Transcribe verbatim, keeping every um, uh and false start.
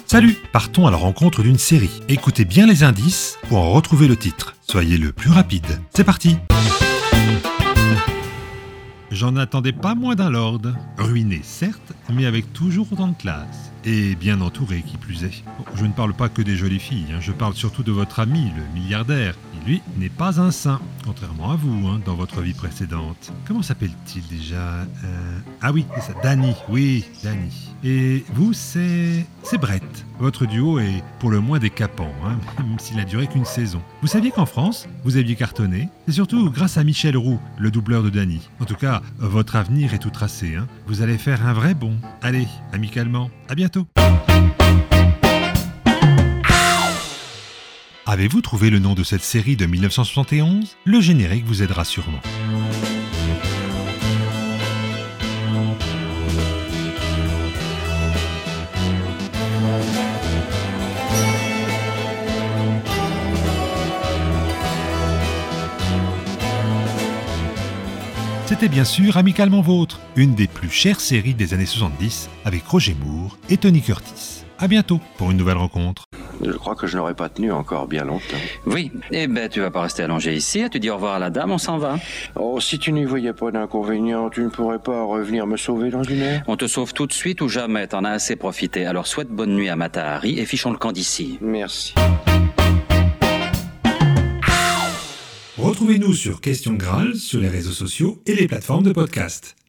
Salut, partons à la rencontre d'une série. Écoutez bien les indices pour en retrouver le titre. Soyez le plus rapide. C'est parti. J'en attendais pas moins d'un lord. Ruiné certes, mais avec toujours autant de classe. Et bien entouré qui plus est. Bon, je ne parle pas que des jolies filles, hein. Je parle surtout de votre ami, le milliardaire, qui lui n'est pas un saint, contrairement à vous, hein, dans votre vie précédente. Comment s'appelle-t-il déjà euh... Ah oui, c'est ça, Danny, oui, Danny. Et vous, c'est... c'est Brett. Votre duo est pour le moins décapant, hein, même s'il n'a duré qu'une saison. Vous saviez qu'en France, vous aviez cartonné? C'est surtout grâce à Michel Roux, le doubleur de Danny. En tout cas, votre avenir est tout tracé, hein. Vous allez faire un vrai bond. Allez, amicalement, à bientôt. Avez-vous trouvé le nom de cette série de dix-neuf cent soixante et onze? Le générique vous aidera sûrement. C'était bien sûr Amicalement Vôtre, une des plus chères séries des années soixante-dix avec Roger Moore et Tony Curtis. À bientôt pour une nouvelle rencontre. Je crois que je n'aurais pas tenu encore bien longtemps. Oui, eh ben tu vas pas rester allongé ici, tu dis au revoir à la dame, on s'en va. Oh, si tu n'y voyais pas d'inconvénient, tu ne pourrais pas revenir me sauver dans une heure? On te sauve tout de suite ou jamais, t'en as assez profité. Alors souhaite bonne nuit à Mata Hari et fichons le camp d'ici. Merci. Retrouvez-nous sur Question Graal sur les réseaux sociaux et les plateformes de podcast.